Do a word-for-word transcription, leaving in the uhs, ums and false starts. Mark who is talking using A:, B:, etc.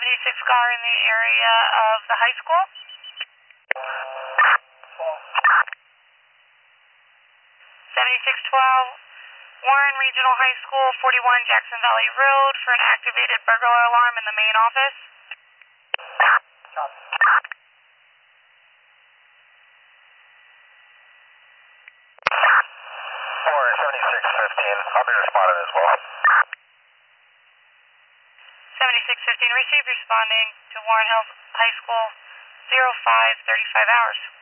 A: seventy-six car in the area of the high school. seventy-six twelve, Warren Regional High School, forty-one Jackson Valley Road for an activated burglar alarm in the main office.
B: Warren seventy-six fifteen, I'll be responding as well.
A: seventy-six fifteen, received responding to Warren Hills High School, zero five thirty-five hours.